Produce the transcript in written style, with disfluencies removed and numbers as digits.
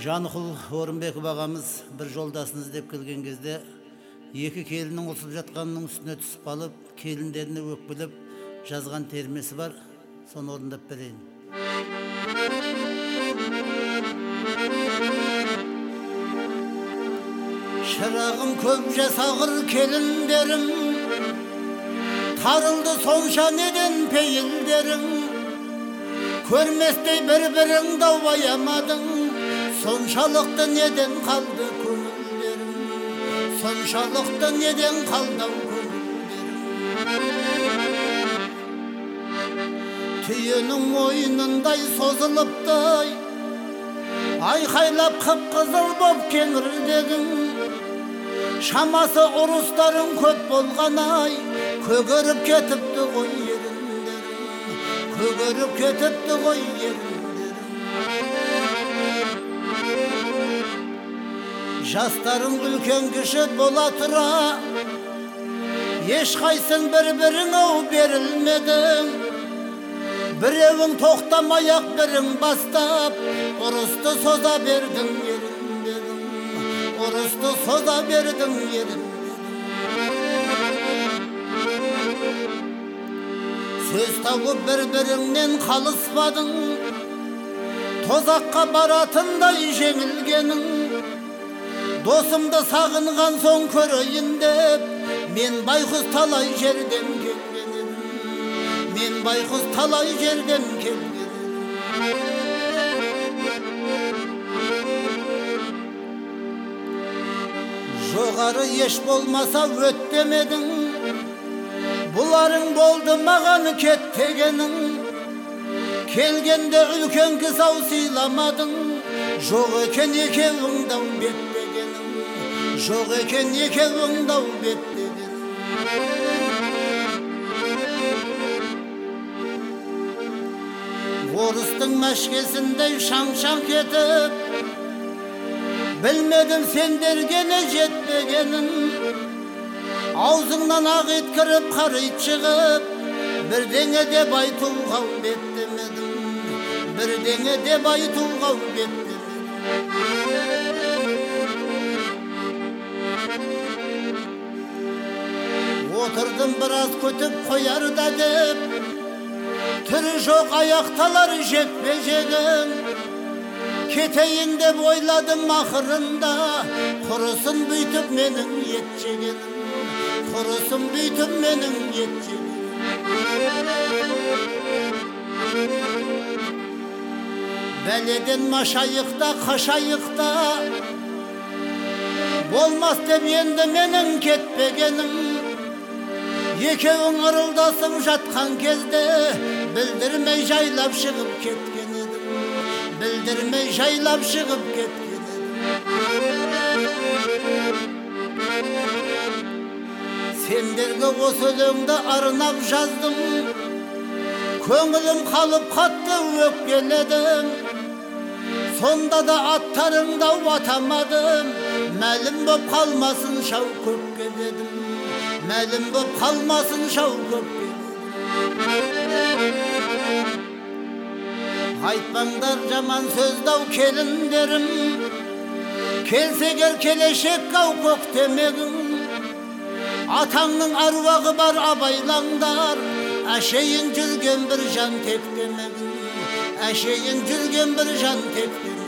Жанықұл Орынбеков ағамыз бір жолдасын іздеп келген кезде екі келіннің ұлсып жатқанының үстіне түсіп қалып, келіндеріне өкпелеп жазған термесі бар, соны орындап берейін. Шырағым көп жасағыр келіндерің, тарылды сонша неден пейілдерің, көрместей бір-бірің даубаямадың, соншалықты неден қалды көңілдерің, соншалықты неден қалды көңілдерің. Түйенің мойнындай созылыптай, айқайлап қып-қызыл боп кеңірдегің, шамасы ұрыстарың көп болған-ай, көгеріп кетіпті ғой еріндерің, көгеріп кетіпті ғой еріндерің. Жастарың үлкен кіші бола тұра, ешқайсың бір-бірің ау берілмедің, біреуің тоқтамай-ақ бірің бастап, ұрысты соза бердің еріндерің, ұрысты соза бердің еріндерің. Сөз тауып бір-біріңнен қалыспадың, тозаққа баратындай жеңілгенің, досымды сағынған соң көрейін деп, мен байқұс талай жерден келген едім, мен байқұс талай жерден келген едім. Жоғары еш болмаса өт демедің, бұларың болды маған кет дегенің, келгенде үлкен кісі-ау сыйламадың, жоқ екен екеуің дау бет дегенің, жоқ екен екеуің дау бет дегенің. Орыстың мәшкесіндей шаң-шаң кетіп, білмедім сендерге не жетпегенін, аузыңнан ақ ит кіріп қара ит шығып, бірдеңе деп айтуға беттемедім, бірдеңе деп айтуға беттемедім. Отырдым біраз көтіп қоярда деп, түрі жоқ аяқталар жекпе-жегің, кетейін деп ойладым ақырында, құрысын бүйтіп менің ет жегенім, құрысын бүйтіп менің ет жегенім. Бәледен машайықта, қашайықта, болмас деп енді менің кетпегенім, екеуің ырылдасып жатқан кезде, білдірмей жайлап шығып кеткен едім, білдірмей жайлап шығып кеткен едім. Сендерге осы өлеңді арнап жаздым, көңілім қалып қатты өкпеледім, сонда да аттарыңды атамадым, мәлім боп қалмасын шау көкке дедім, мәлім боп қалмасын шау көкке дедім. Айтпаңдар жаман сөздау келіндерім, келсегер келешек-ау көктемегің, атаңның аруағы бар абайлаңдар, әшейін жүрген бір жан тектемегің, әшейін жүрген бір жан тектемегің.